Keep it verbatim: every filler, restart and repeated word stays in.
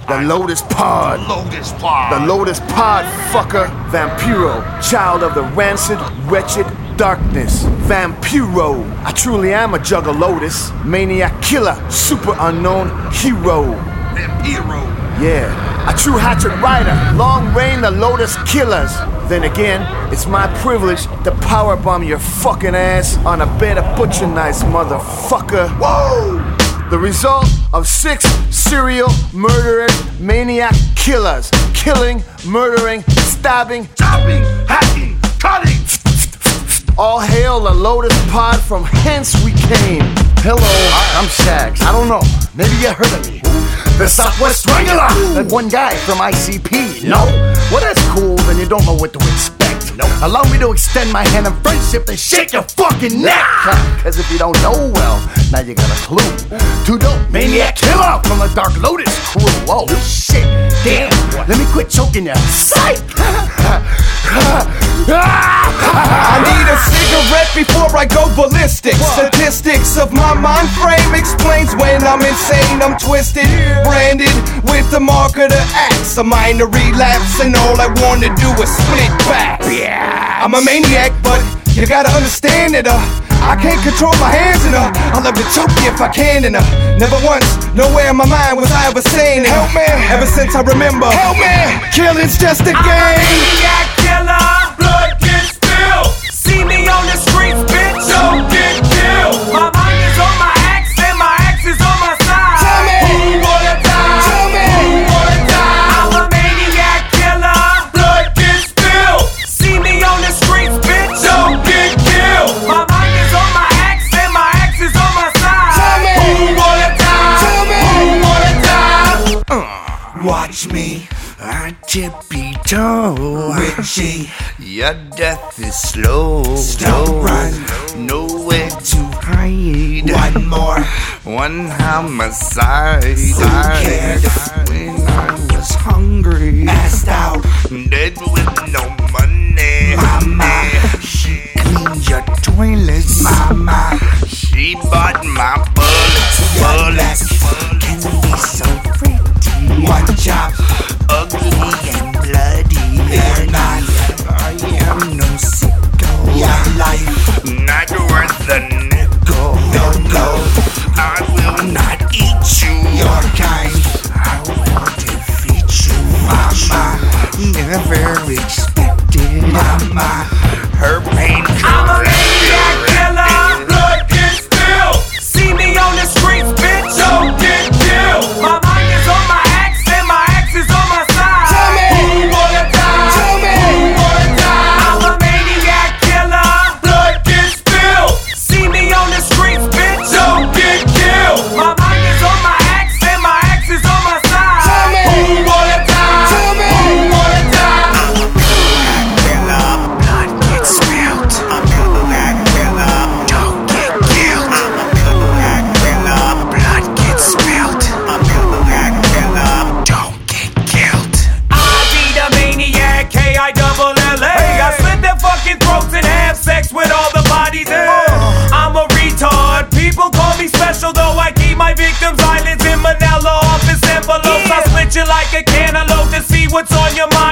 The Lotus Pod. Lotus Pod. The Lotus Pod, fucker. Vampiro, child of the rancid, wretched darkness. Vampiro. I truly am a jugger Lotus. Maniac killer, super unknown hero. Vampiro. Yeah, a true hatchet rider. Long reign the Lotus killers. Then again, it's my privilege to powerbomb your fucking ass on a bed of butcher knives, motherfucker. Whoa! The result of six serial murdering maniac killers. Killing, murdering, stabbing, chopping, hacking, cutting. All hail the Lotus Pod, from hence we came. Hello, I'm Shags. I don't know, maybe you heard of me. The Southwest Strangler! That one guy from I C P. No? Well, that's cool, then you don't know what to expect. No. Allow me to extend my hand in friendship and shake your fucking neck! Cause if you don't know, well, now you got a clue. Too dope, maniac killer from the Dark Lotus crew. Oh, shit. Damn, let me quit choking you. Psych! I need a cigarette before I go ballistic. Statistics of my mind frame explains when I'm insane, I'm twisted. Branded with the mark of the axe. A minor relapse and all I wanna do is split back. I'm a maniac, but you gotta understand it, uh I can't control my hands, and uh I love to choke you if I can, and uh never once, nowhere in my mind was I ever saying help me. Ever since I remember, help me. Killing's just a game. I'm a maniac killer. Blood gets spilled. See me on the streets, bitch. Don't get killed. My mind is on my axe, and my axe is on my side. Tell me, who wanna die? Tell me, who wanna die? I'm a maniac killer. Blood gets spilled. See me on the streets, bitch. Don't get killed. My mind is on my axe, and my axe is on my side. Tell me, who wanna die? Tell me, who wanna die? uh, watch me. I tippy toe, Richie. Your death is slow. Don't run. Nowhere to hide. One more. One homicide. Who cared? When I was hungry, Passed out. dead with no money. Mama. She cleaned your toilets. Mama. She bought my bullets. Your Bullets neck can be so pretty. One chop. Ugly and bloody. They're not. I am no sicko. Your life. Not worth a nickel. No, no. I will not eat you. Your kind. I will defeat you. Mama. Never expected. Mama. Her pain. I'm a maniac killer. Blood gets spilled. See me on the streets, bitch. Don't get killed. My mind is on my axe, and my axe is on my side. Tell me. Who wanna die? Tell me. Who wanna die? I'm a maniac killer. Blood gets spilled. See me on the streets, bitch. Don't get killed. My mind is on my axe, and my axe is on my side. Tell me. Who wanna die? Tell me. Who wanna die? Blood gets spilled. I'm a black killer. Don't get killed. I'm a black killer. Blood gets spilled. I'm a black killer. Don't get killed. I be the maniac, K I double L A. I slit their fucking throats and have sex with all the bodies in. I'm a retard, people call me special, though I keep my victims' islands in Manila office envelopes. I split you like a cantaloupe to see what's on your mind.